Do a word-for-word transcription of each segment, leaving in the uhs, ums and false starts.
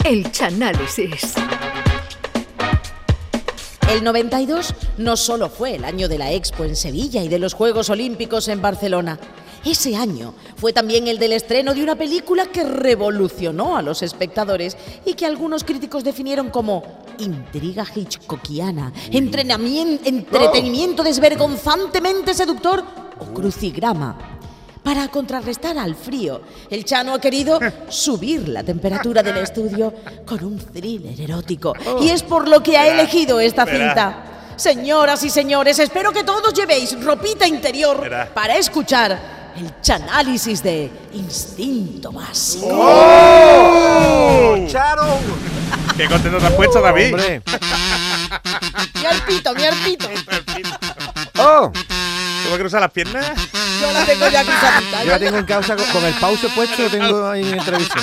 El Chanálisis. El noventa y dos no solo fue el año de la Expo en Sevilla y de los Juegos Olímpicos en Barcelona. Ese año fue también el del estreno de una película que revolucionó a los espectadores y que algunos críticos definieron como intriga hitchcockiana, entrenamiento, entretenimiento desvergonzantemente seductor o crucigrama. Para contrarrestar al frío, el Chano ha querido subir la temperatura del estudio con un thriller erótico. Y es por lo que ha elegido esta cinta. Señoras y señores, espero que todos llevéis ropita interior para escuchar el Chanálisis de Instinto Básico. ¡Oh! ¡Charo! ¡Qué contento te has puesto, David! ¡Hombre! ¡Mi arpito, mi arpito! ¡Oh! ¿Tú vas a cruzar las piernas? Yo la tengo ya cruzadita. Yo la tengo en causa con, con el pause puesto, lo tengo ahí en entrevista.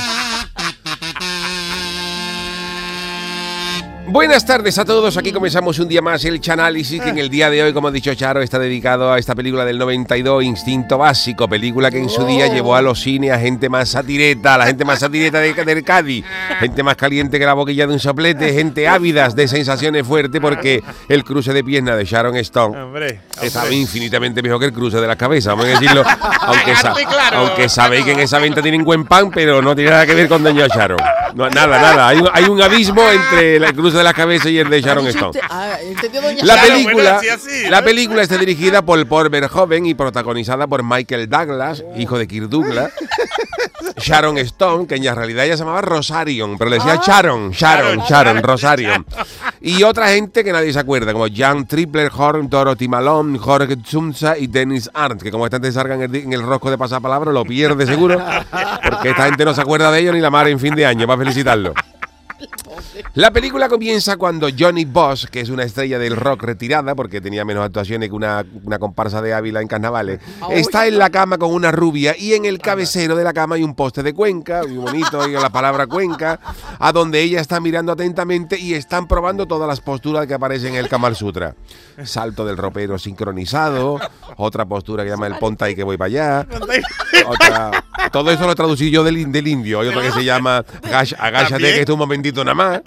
Buenas tardes a todos, aquí comenzamos un día más el Chanálisis, que en el día de hoy, como ha dicho Charo, está dedicado a esta película del noventa y dos, Instinto Básico, película que en su día llevó a los cines a gente más satireta, a la gente más satireta de, del Cádiz, gente más caliente que la boquilla de un soplete, gente ávidas de sensaciones fuertes, porque el cruce de pierna de Sharon Stone Hombre, estaba hombre. infinitamente mejor que el cruce de las cabezas, vamos a decirlo, aunque, sa Dejarte claro. aunque sabéis que en esa venta tienen buen pan, pero no tiene nada que ver con doña Sharon. No, nada, nada, hay un, hay un abismo entre el cruce de las cabezas y el de Sharon Stone. Ah, ¿entendió, doña La Sharon? película, bueno, sí, así, ¿no? la película está dirigida por Paul Verhoeven y protagonizada por Michael Douglas, hijo de Kirk Douglas, Sharon Stone, que en realidad ella se llamaba Rosarion, pero le decía Sharon, Sharon, Sharon, Rosarion. Y otra gente que nadie se acuerda, como Jan Triplerhorn, Dorothy Malone, Jorge Tsumsa y Dennis Arndt, que como esta gente salga en el, en el rosco de pasapalabra, lo pierde seguro, porque esta gente no se acuerda de ellos ni la madre en fin de año, para felicitarlo. La película comienza cuando Johnny Bosch, que es una estrella del rock retirada, porque tenía menos actuaciones que una, una comparsa de Ávila en carnavales, está en la cama con una rubia y en el cabecero de la cama hay un poste de Cuenca, muy bonito, y la palabra Cuenca, a donde ella está mirando atentamente y están probando todas las posturas que aparecen en el Kamal Sutra. Salto del ropero sincronizado, otra postura que llama el ponta y que voy para allá, otra, todo eso lo traducí yo del, del indio, hay otra que se llama agash- agáchate que esto es un momentito nada más.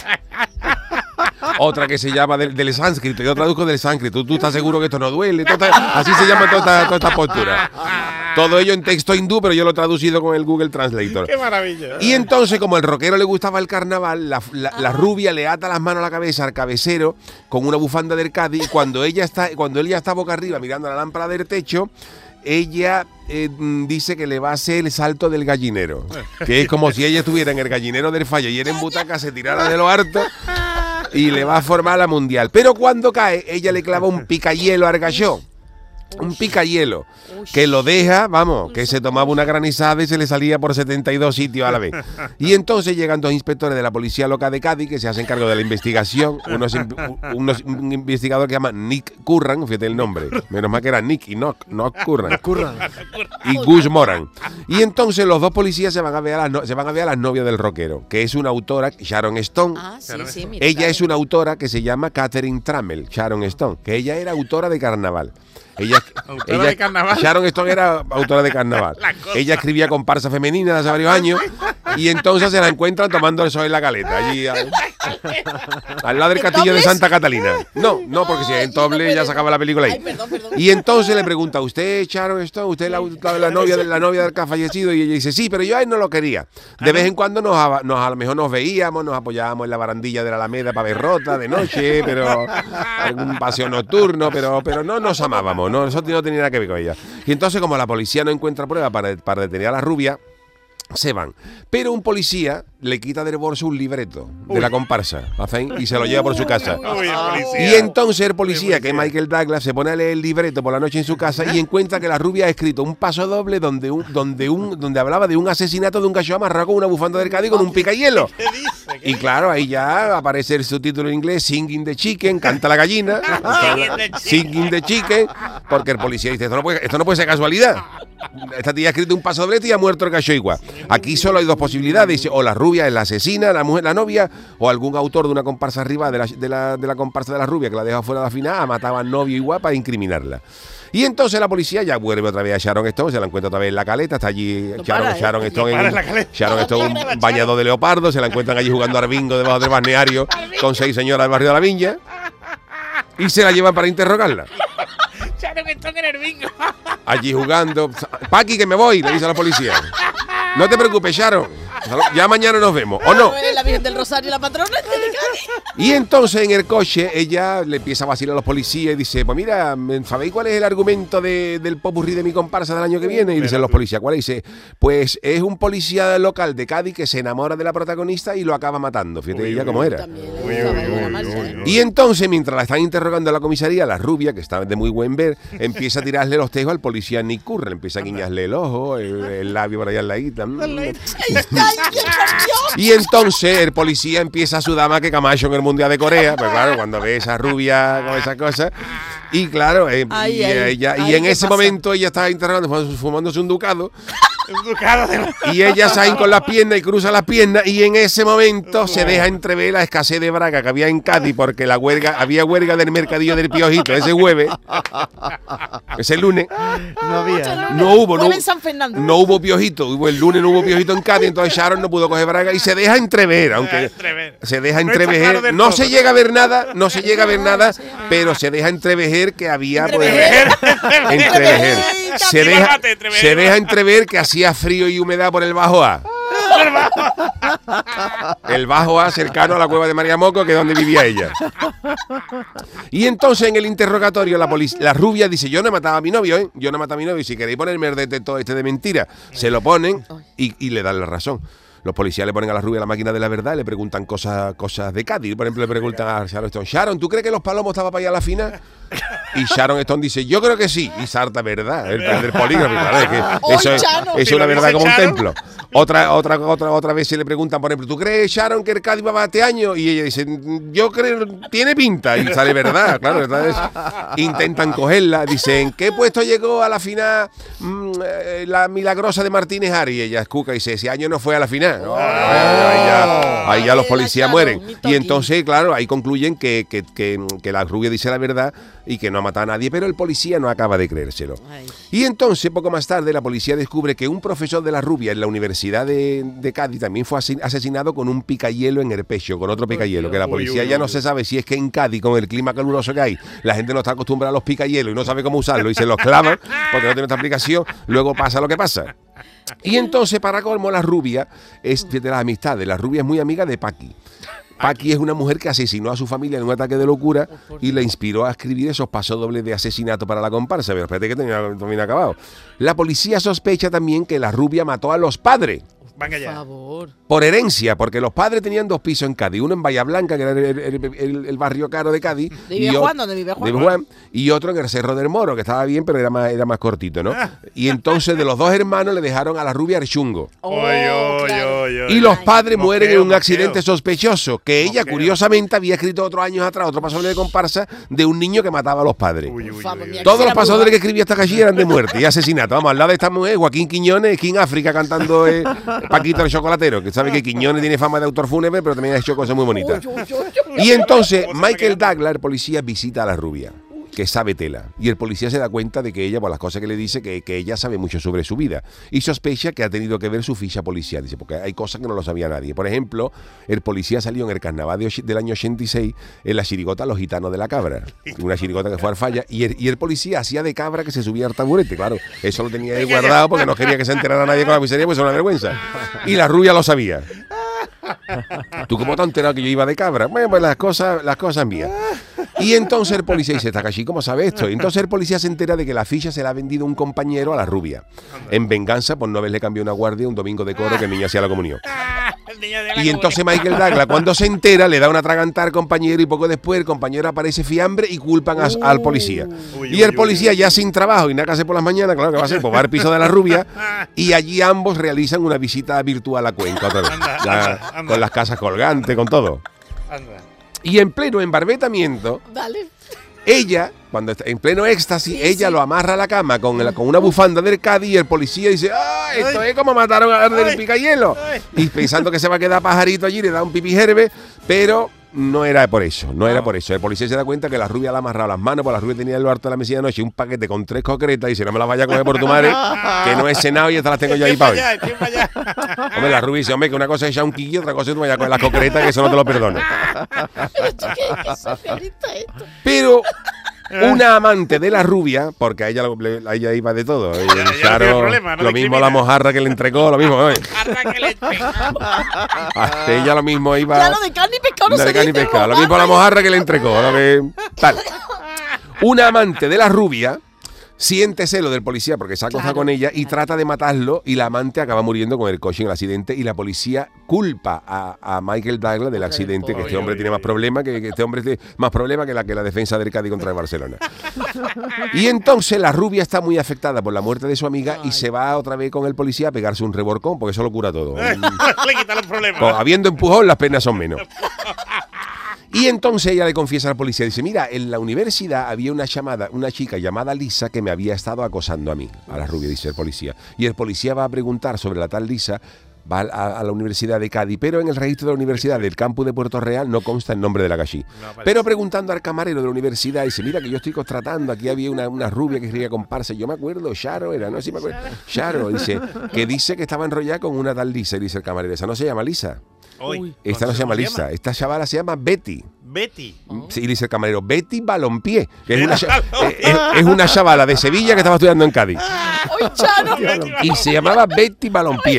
Otra que se llama del, del sánscrito, yo traduzco del sánscrito. ¿Tú, tú estás seguro que esto no duele? Toda, así se llama toda esta, toda esta postura. Todo ello en texto hindú, pero yo lo he traducido con el Google Translator. ¡Qué maravilla! Y entonces, como el rockero le gustaba el carnaval, la, la, la rubia le ata las manos a la cabeza al cabecero con una bufanda del Cádiz, y cuando ella está, cuando él ya está boca arriba mirando la lámpara del techo, ella eh, dice que le va a hacer el salto del gallinero, que es como si ella estuviera en el gallinero del fallo y él en butaca se tirara de lo harto y le va a formar la mundial. Pero cuando cae, ella le clava un picahielo al galló. Un picahielo que lo deja, vamos, que se tomaba una granizada y se le salía por setenta y dos sitios a la vez. Y entonces llegan dos inspectores de la policía local de Cádiz que se hacen cargo de la investigación. Unos, unos, un investigador que se llama Nick Curran, fíjate el nombre, menos mal que era Nick y Nock, Nock Curran. Curran. Y Gus Moran. Y entonces los dos policías se van a ver a las, no, se van a ver a las novias del rockero, que es una autora, Sharon Stone. Ah, sí, sí, mira, Ella claro. es una autora que se llama Catherine Trammell, Sharon Stone, que ella era autora de carnaval. Ella, Autora ella- de carnaval. Sharon Stone era autora de carnaval. La cosa. Ella escribía comparsa femenina hace varios años y entonces se la encuentran tomando el sol en la caleta, allí al, al lado del ¿En castillo de Tobles? Santa Catalina. No, no, porque si es en Ay, Toble no ya puede se acaba la película ahí. Ay, perdón, perdón. Y entonces le pregunta, ¿usted es Sharon Stone? ¿Usted es la, la, la novia, de- la novia del que ha fallecido? Y ella dice, sí, pero yo a él no lo quería. De vez en cuando nos, a- nos a lo mejor nos veíamos, nos apoyábamos en la barandilla de la Alameda para ver rota de noche, pero algún paseo nocturno, pero, pero no nos amábamos, no, nosotros no tenía nada que ver con ella. Y entonces, como la policía no encuentra prueba para, para detener a la rubia, se van. Pero un policía le quita del bolso un libreto de la comparsa, ¿hacen? Y se lo lleva por su casa. Uy, el policía. Y entonces el policía, que es Michael Douglas, se pone a leer el libreto por la noche en su casa y encuentra que la rubia ha escrito un paso doble donde un, donde un, donde hablaba de un asesinato de un gallo amarrado con una bufanda del Cádiz con un picahielo. ¿Qué dice? ¿Qué Y claro, ahí ya aparece el subtítulo en inglés, Singing the Chicken, canta la gallina, Singing the Chicken. Singing the Chicken, porque el policía dice, esto no puede, esto no puede ser casualidad. esta tía ha escrito un paso doblete y ha muerto el cacho igual. Aquí solo hay dos posibilidades, dice, o la rubia es la asesina, la mujer, la novia, o algún autor de una comparsa arriba de la, de la, de la comparsa de la rubia que la deja fuera de la final, ha matado al novio igual para incriminarla. Y entonces la policía ya vuelve otra vez a Sharon Stone, se la encuentra otra vez en la caleta, está allí No Sharon, para, ¿eh? Sharon No Stone, para en, en la caleta. Sharon Stone No para, un bañador de leopardo, se la encuentran allí jugando al bingo debajo del balneario con seis señoras del barrio de la Viña y se la llevan para interrogarla. Sharon Stone en el bingo. Allí jugando. Paqui, que me voy, le dice a la policía. No te preocupes, Sharon. Ya mañana nos vemos, ¿o no? La Virgen del Rosario, la patrona. Y entonces en el coche ella le empieza a vacilar a los policías y dice, pues mira, ¿sabéis cuál es el argumento de, del popurrí de mi comparsa del año que viene? Y dicen los policías, ¿cuál es? Dice, pues es un policía local de Cádiz que se enamora de la protagonista y lo acaba matando. Fíjate Uy, ella uy, cómo uy. era. También le Uy, gustaba uy, alguna uy, marcha, uy, ¿eh? Y entonces, mientras la están interrogando en la comisaría, la rubia, que está de muy buen ver, empieza a tirarle los tejos al policía Nick Curran, empieza a guiñarle el ojo, el, el labio por allá en la guita. Y entonces el policía empieza a sudar más que Camacho en el Mundial de Corea, pues claro, cuando ve esa rubia con esas cosas. Y claro, eh, Ay, y, ay, ella, ay, y en ¿qué ese pasa? momento ella estaba interrogando, fumándose un ducado, Un ducado de la... y ella sale con las piernas y cruza las piernas, y en ese momento se deja entrever la escasez de braga que había en Cádiz, porque la huelga, había huelga del mercadillo del Piojito ese jueves, ese lunes. No había. No hubo, no, Jueves en San Fernando. no hubo Piojito, hubo el lunes no hubo Piojito en Cádiz, entonces Sharon no pudo coger braga y se deja entrever, aunque entrever. se deja No está entrever, claro del no todo, se ¿no? llega a ver nada, no se llega a ver nada, pero se deja entrever que había pues, Entrevejer. entrevejer. Se deja, Divagate, entrevejer. se deja entrever que hacía frío y humedad por el Bajo A. El Bajo A cercano a la cueva de María Moco, que es donde vivía ella. Y entonces en el interrogatorio la, polic- la rubia dice, yo no he matado a mi novio, ¿eh? Yo no he matado a mi novio, si queréis ponerme el detector este de mentira, se lo ponen y, y le dan la razón. Los policías le ponen a la rubia la máquina de la verdad y le preguntan cosas, cosas de Cádiz. Por ejemplo, le preguntan a Sharon Stone, Sharon, ¿tú crees que los palomos estaban para allá a la final? Y Sharon Stone dice, yo creo que sí. Y sarta verdad, el, el del polígrafo. Claro, es que eso es, Chano. eso es Si una lo verdad dice como un Sharon. templo. Otra, otra, otra, otra vez se le preguntan, por ejemplo, ¿tú crees, Sharon, que el Cádiz va a este año? Y ella dice, yo creo, tiene pinta. Y sale verdad, claro. Entonces intentan cogerla. Dice, ¿en qué puesto llegó a la final mm, eh, la milagrosa de Martínez Ari? Y ella escuca y dice, ese año no fue a la final. No, ahí, ya, ahí ya los Ay, policías la mueren. Sharon, mi Y toqui. entonces, claro, ahí concluyen que, que, que, que la rubia dice la verdad y que no ha matado a nadie, pero el policía no acaba de creérselo. Ay. Y entonces, poco más tarde, la policía descubre que un profesor de la rubia en la Universidad de, de Cádiz también fue asin- asesinado con un picayelo en el pecho, con otro picayelo, que la Uy, policía uy, ya uy, no uy. se sabe si es que en Cádiz, con el clima caluroso que hay, la gente no está acostumbrada a los picayelos y no sabe cómo usarlo y se los clavan porque no tiene otra aplicación, luego pasa lo que pasa. Y entonces, para colmo, la rubia es de las amistades, la rubia es muy amiga de Paqui. Paqui es una mujer que asesinó a su familia en un ataque de locura y le inspiró a escribir esos pasodobles de asesinato para la comparsa. Pero espérate que tenía también acabado. La policía sospecha también que la rubia mató a los padres Venga Por ya. favor. por herencia, porque los padres tenían dos pisos en Cádiz, uno en Bahía Blanca, que era el, el- el- el barrio caro de Cádiz, ¿De Vive y o- Juan? ¿Dónde vive Juan? de Juan, y otro en el Cerro del Moro, que estaba bien, pero era más, era más cortito, ¿no? Y entonces de los dos hermanos le dejaron a la rubia Archungo. Oh, Oy, oy, claro. oy, oy. Y los padres Moqueo, mueren en un moqueo. accidente sospechoso, que ella Moqueo. curiosamente había escrito otros años atrás, otro pasador de comparsa, de un niño que mataba a los padres. Uy, uy, Ufa, uy, pues uy. mira, Todos los Quisiera pasadores probar. que escribía esta calle eran de muerte y asesinato. Vamos, al lado de esta mujer, Joaquín Quiñones, King África cantando eh, Paquito el Chocolatero, que sabe que Quiñones tiene fama de autor fúnebre, pero también ha hecho cosas muy bonitas. Uy, uy, uy, uy. Y entonces ¿Cómo se me Michael queda? Douglas, el policía, visita a la rubia, que sabe tela. Y el policía se da cuenta de que ella, por las cosas que le dice, que, que ella sabe mucho sobre su vida. Y sospecha que ha tenido que ver su ficha policial. Dice, porque hay cosas que no lo sabía nadie. Por ejemplo, el policía salió en el carnaval de och- del año ochenta y seis en la chirigota Los Gitanos de la Cabra. Una chirigota que fue al falla. Y el, y el policía hacía de cabra que se subía al taburete. Claro, eso lo tenía ahí guardado porque no quería que se enterara nadie con la miseria, pues es una vergüenza. Y la rubia lo sabía. ¿Tú cómo te has enterado que yo iba de cabra? Bueno, pues las cosas, las cosas mías. Y entonces el policía dice, Takashi, ¿cómo sabe esto? Y entonces el policía se entera de que la ficha se la ha vendido un compañero a la rubia, en venganza por no haberle cambiado una guardia un domingo de coro que el niño hacía la comunión. El niño de la Y entonces Michael Douglas, cuando se entera, le da una atragantar al compañero y poco después el compañero aparece fiambre y culpan a- al policía. Uy, Y el uy, policía uy, ya sin trabajo y nada que hacer por las mañanas, claro que va a hacer, pues va al piso de la rubia y allí ambos realizan una visita virtual a Cuenca otra vez. Anda, Ya, anda, anda. con las casas colgantes, con todo. Anda. Y en pleno embarbetamiento, Dale. Ella, cuando está en pleno éxtasis, Sí, ella sí. lo amarra a la cama con, la- con una bufanda del Cádiz y el policía dice, ¡ah, esto Ay. es como mataron al del Ay. Picahielo! Ay. Y pensando que se va a quedar pajarito allí, le da un pipijerbe, pero no era por eso, no era por eso. El policía se da cuenta que la rubia le ha amarrado las manos, porque la rubia tenía en lo harto de la mesilla de noche un paquete con tres concretas y dice, no me las vaya a coger por tu madre, que no he cenado y estas las tengo yo ahí Estoy para hoy. allá, estoy para allá. Hombre, la rubia dice, hombre, que una cosa es echar un kiki y otra cosa es que tú vayas a coger las concretas, que eso no te lo perdono. Pero una amante de la rubia, porque a ella, lo- le- a ella iba de todo. eh, ya no Charo, tiene problema, no lo mismo discrimina. la mojarra que le entregó, lo mismo. oye. Arra que leche. A ella lo mismo iba. Ya lo de carne y pescado no No, se de carne y dice, pescado. Lo mojarra. mismo la mojarra que le entregó. Lo que, tal. Una amante de la rubia siente celo del policía porque se ha acostado Claro, con ella y claro. trata de matarlo y la amante acaba muriendo con el coche en el accidente y la policía culpa a, a Michael Douglas del accidente, que este Oy, hombre oy, tiene oy. más problemas, que, que este hombre tiene más problemas que la, que la defensa del Cádiz contra el Barcelona. Y entonces la rubia está muy afectada por la muerte de su amiga y se va otra vez con el policía a pegarse un reborcón porque eso lo cura todo. Le quita los problemas. Con- habiendo empujón, las penas son menos. Y entonces ella le confiesa al policía, dice, mira, en la universidad había una llamada, una chica llamada Lisa que me había estado acosando a mí, a la rubia, dice el policía. Y el policía va a preguntar sobre la tal Lisa, va a, a la Universidad de Cádiz, pero en el registro de la universidad del campus de Puerto Real no consta el nombre de la gallí. No aparece. Pero preguntando al camarero de la universidad, dice, mira que yo estoy contratando, aquí había una, una rubia que quería comparsa, yo me acuerdo, Charo era, no sé si me acuerdo, Charo, dice, que dice que estaba enrollada con una tal Lisa, y dice el camarero, esa no se llama Lisa, Hoy. esta no se llama Lisa, esta chavala se llama Betty. Betty. Sí, y dice el camarero, Betty Balompié, que es una, cha- eh, es, es una chavala de Sevilla que estaba estudiando en Cádiz. ¡Ay, Chano! Y se llamaba Betty Balompié.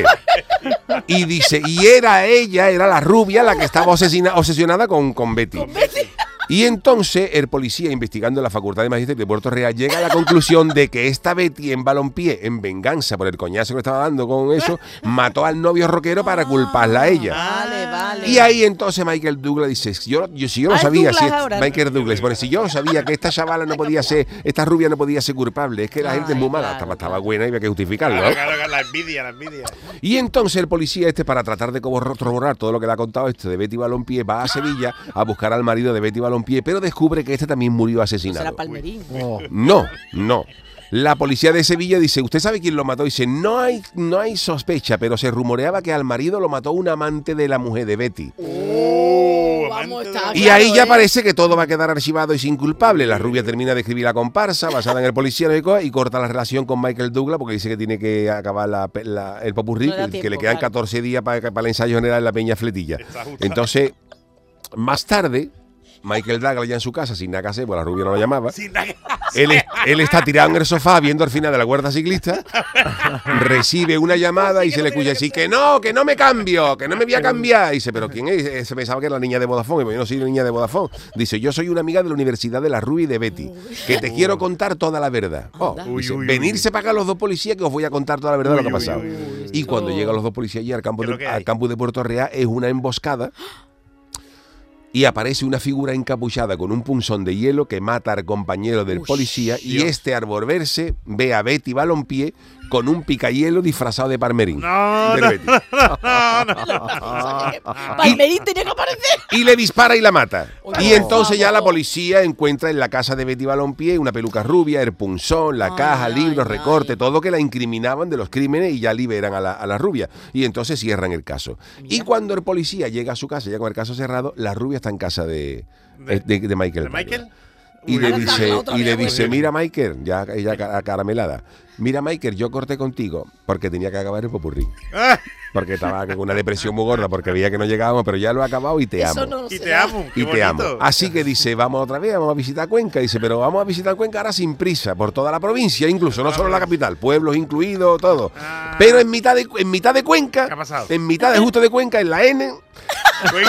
Y dice, y era ella, era la rubia la que estaba obsesina- obsesionada con, con Betty. Y entonces el policía, investigando en la Facultad de Magisterio de Puerto Real, llega a la conclusión de que esta Betty en Balompié, en venganza por el coñazo que le estaba dando con eso, mató al novio rockero para culparla a ella. Vale, vale. Y ahí entonces Michael Douglas dice, yo, yo, si yo lo Ah, es sabía, Douglas si, ahora, ¿no? Michael Douglas, bueno, si yo lo sabía que esta chavala no podía ser, esta rubia no podía ser culpable, es que la gente es muy Ay, mala, claro, estaba, estaba claro. buena y había que justificarlo, ¿no? Claro, claro, claro, la envidia, la envidia. Y entonces el policía este, para tratar de corroborar todo lo que le ha contado esto de Betty Balompié, va a Sevilla a buscar al marido de Betty Balompié, pero descubre que este también murió asesinado. Será Palmerín. Oh. No, no. La policía de Sevilla dice, ¿usted sabe quién lo mató? Dice, no hay, no hay sospecha, pero se rumoreaba que al marido lo mató un amante de la mujer de Betty. Oh, Vamos, amante está de- Y claro, ahí ya ¿eh? parece que todo va a quedar archivado y sin culpable. La rubia termina de escribir la comparsa basada en el policía y co- y corta la relación con Michael Douglas porque dice que tiene que acabar la, pe- la- el popurrí, No le da que, que tiempo, le quedan claro. catorce días para, para el ensayo general en la Peña Fletilla. Está justo. Entonces, más tarde, Michael Douglas ya en su casa, sin nada que hacer, porque la rubia no lo llamaba. Sin nada que hacer. Él, es- él está tirado en el sofá viendo al final de la huerta ciclista, recibe una llamada y se le escucha decir que no, que no me cambio, que no me voy a cambiar. Y dice, ¿pero quién es? Eh, Se pensaba que era la niña de Vodafone. Y pues yo no soy la niña de Vodafone. Dice, yo soy una amiga de la Universidad de la Rubia y de Betty, que te quiero contar toda la verdad. Oh, Anda. dice, Uy, uy, uy. venirse para acá los dos policías que os voy a contar toda la verdad de lo que ha Uy, uy, pasado. uy, uy, Y cuando Oh. llegan los dos policías allí al campo, ¿Qué es lo de, que hay? al campus de Puerto Real, es una emboscada. Y aparece una figura encapuchada con un punzón de hielo que mata al compañero del Ush, policía y Dios. este al volverse ve a Betty Balompié con un picahielo disfrazado de Parmerín. No, Del no, Betty. Palmerín tenía que aparecer. Y le dispara y la mata. Oye, Y por entonces ya favor. la policía encuentra en la casa de Betty Balompié una peluca rubia, el punzón, la Ay, caja, ay, libros, ay. recorte, todo que la incriminaban de los crímenes y ya liberan a la, a la rubia. Y entonces cierran el caso. Y cuando el policía llega a su casa, ya con el caso cerrado, la rubia está en casa de, ¿De- de, de Michael. ¿De Michael? Y Uy, le Ahora dice, está otra y le vez, dice, güey. mira Michael, ya ella ca- caramelada, mira Michael, yo corté contigo porque tenía que acabar el popurrí. Ah, Porque estaba con una depresión muy gorda porque veía que no llegábamos, pero ya lo he acabado y te Eso amo. no y se te da. amo. qué Y te amo. bonito. Así que dice, vamos otra vez, vamos a visitar Cuenca. Dice, pero vamos a visitar Cuenca ahora sin prisa, por toda la provincia, incluso, no solo la capital, pueblos incluidos, todo. Ah. Pero en mitad de, en mitad de Cuenca, ¿Qué ha pasado? en mitad de justo de Cuenca, en la N, Güey.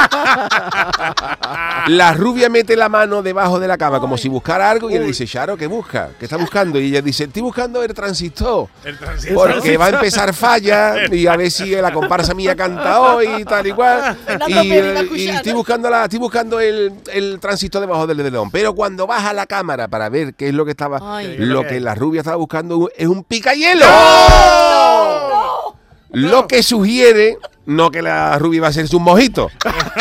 la rubia mete la mano debajo de la cama como si buscara algo y le dice, Charo, ¿qué busca? ¿Qué está buscando? Y ella dice, estoy buscando el transistor. El transistor. Porque va a empezar falla y a ver si la comparsa mía canta hoy y tal y cual. Fernando Y, Pérez va a eh, y escuchar, estoy ¿no? buscando la, estoy buscando el, el tránsito debajo del dedón. Pero cuando baja la cámara para ver qué es lo que estaba, Ay. lo que la rubia estaba buscando es un picahielo. ¡No! Lo que sugiere no que la rubia iba a ser su mojito.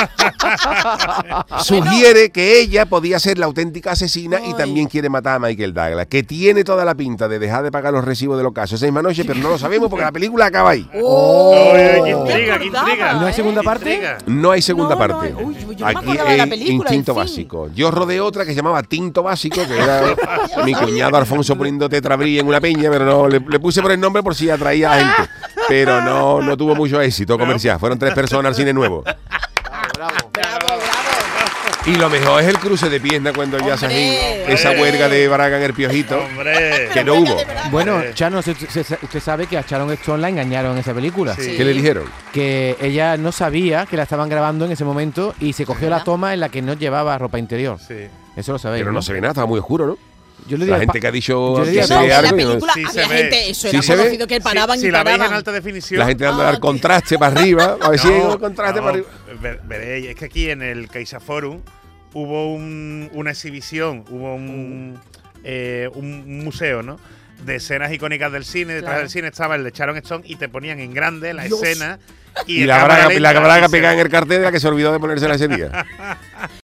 Sugiere que ella podía ser la auténtica asesina y Ay. también quiere matar a Michael Douglas, que tiene toda la pinta de dejar de pagar los recibos de los casos esa misma noche, pero no lo sabemos porque la película acaba ahí. ¡Oh! Oye, qué No me intriga, qué acordaba, intriga. ¿Y no hay ¿eh? segunda Qué parte? intriga. No hay segunda No, no parte. hay. Uy, yo no me Aquí acordaba de la es película, Instinto en fin. Básico. Yo rodeé otra que se llamaba Tinto Básico, que era mi cuñado Alfonso poniendo tetrabrí en una peña, pero no, le, le puse por el nombre por si atraía a gente. Pero no, no tuvo mucho éxito comercial. Fueron tres personas al cine nuevo. Bravo, bravo. Y lo mejor es el cruce de pierna cuando ya se Hombre. esa huelga de Braga en el Piojito, Hombre. que no hubo. Bueno, Eh. Chano, se- se- se- usted sabe que a Sharon Stone la engañaron en esa película. Sí. ¿Qué le dijeron? Que ella no sabía que la estaban grabando en ese momento y se cogió la ¿Verdad? toma en la que no llevaba ropa interior. Sí. Eso lo sabéis. Pero no se ve nada, estaba muy oscuro, ¿no? Yo le La digo, gente que ha dicho yo le que diría se No, que ve en la algo. y no- película Sí se había ve. gente, eso Sí era se ve. conocido que paraban si, si y la veis en paraban. alta definición. La gente dando Ah, al contraste para arriba. A ver si hay un contraste no, para arriba. ver- veréis, es que aquí en el CaixaForum hubo un- una exhibición, hubo un, eh, un museo, ¿no? De escenas icónicas del cine. Detrás Claro. del cine estaba el de Sharon Stone y te ponían en grande la Dios. escena. Y en la cámara braga, la lenta braga y se- pegada en el cartel de la que se olvidó de ponérsela ese día.